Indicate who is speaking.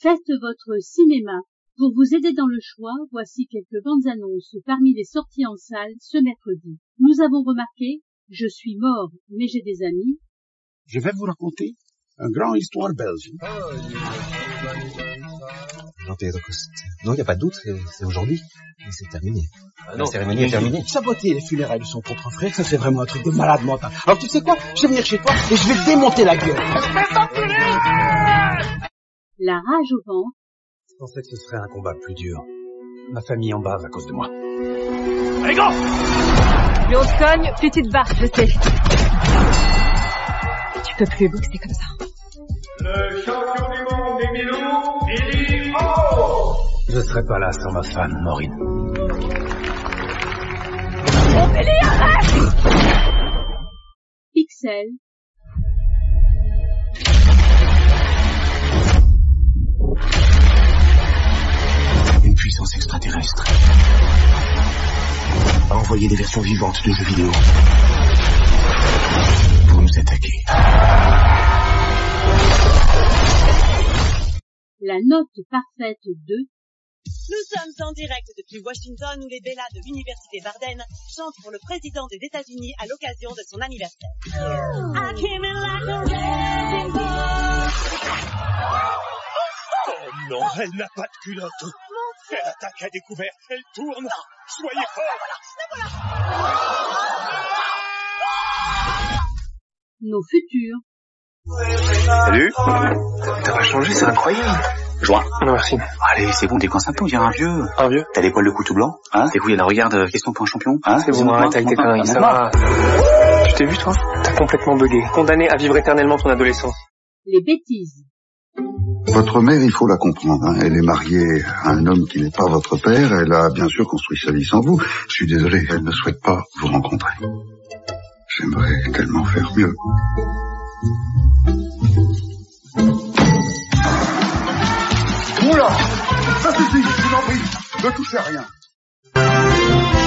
Speaker 1: Faites votre cinéma. Pour vous aider dans le choix, voici quelques bandes annonces parmi les sorties en salle ce mercredi. Nous avons remarqué Je suis mort, mais j'ai des amis.
Speaker 2: Je vais vous raconter une grande histoire belge.
Speaker 3: Non, il n'y a pas de doute, c'est aujourd'hui. C'est terminé.
Speaker 4: Ah non,
Speaker 3: la cérémonie est terminée.
Speaker 2: Saboter les funérailles de son propre frère, ça c'est vraiment un truc de malade mental. Alors tu sais quoi? Je vais venir chez toi et je vais te démonter la gueule.
Speaker 1: La rage au ventre.
Speaker 3: Je pensais que ce serait un combat plus dur. Ma famille en bave à cause de moi.
Speaker 2: Allez, go!
Speaker 5: Plus on se cogne, plus tu te barres, je sais. Tu peux plus boxer comme ça.
Speaker 6: Le champion du monde des Milous, Billy O!
Speaker 3: Je serais pas là sans ma femme, Maureen.
Speaker 5: Oh, Billy, arrête!
Speaker 1: Pixel.
Speaker 2: Une puissance extraterrestre a envoyé des versions vivantes de jeux vidéo pour nous attaquer.
Speaker 1: La note parfaite de...
Speaker 7: Nous sommes en direct depuis Washington où les Bellas de l'université Barden chantent pour le président des États-Unis à l'occasion de son anniversaire.
Speaker 6: Oh non, elle n'a pas de culotte. Elle attaque à découvert, elle tourne. Soyez forts.
Speaker 1: Nos futurs.
Speaker 8: Salut. T'as pas changé, c'est incroyable. Joint. Non, merci. Allez, c'est bon, t'es qu'en symptôme, on dirait un vieux. Un vieux? T'as les poils de cou tout blanc? Hein? T'es couilles, regarde, question pour un champion? Hein?
Speaker 4: C'est bon, arrête avec tes conneries, ça va. Je t'ai vu, toi? T'as complètement bugué. Condamné à vivre éternellement ton adolescence.
Speaker 1: Les bêtises.
Speaker 9: Votre mère, il faut la comprendre. Hein. Elle est mariée à un homme qui n'est pas votre père. Elle a bien sûr construit sa vie sans vous. Je suis désolé, elle ne souhaite pas vous rencontrer. J'aimerais tellement faire mieux.
Speaker 10: Oula! Ça suffit, je vous en prie. Ne touchez à rien.